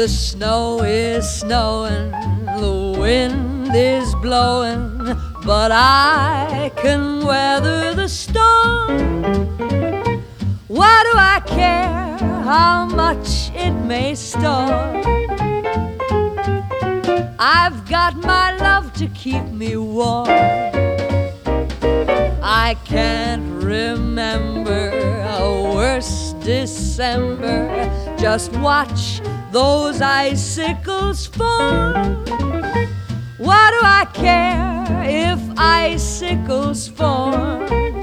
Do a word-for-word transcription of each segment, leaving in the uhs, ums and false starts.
The snow is snowing, the wind is blowing, but I can weather the storm. Why do I care how much it may storm? I've got my love to keep me warm. I can't remember a worse December. Just watch those icicles form. Why do I care if icicles form?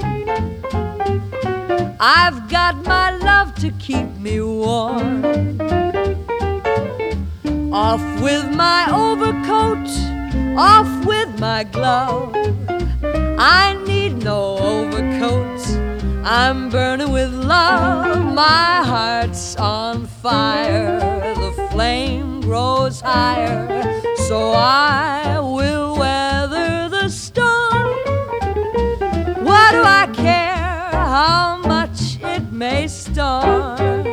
I've got my love to keep me warm. Off with my overcoat, off with my glove. I need no overcoat, I'm burning with love. My heart's on fire, the flame grows higher, so I will weather the storm. Why do I care how much it may storm?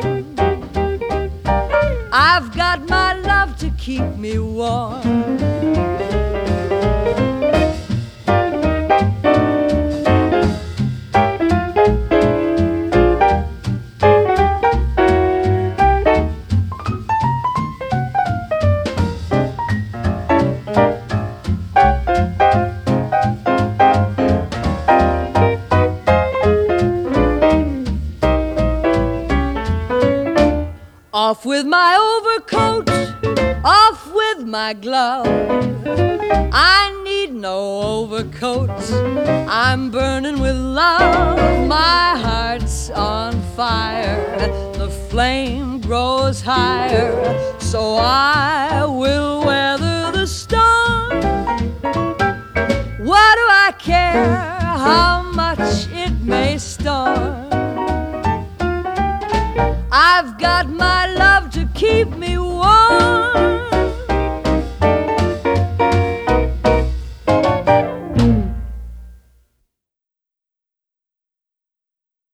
I've got my love to keep me warm. Off with my overcoat, off with my glove. I need no overcoat, I'm burning with love. My heart's on fire, the flame grows higher, so I will weather the storm. Why do I care how much it may storm? I've got my love to keep me warm.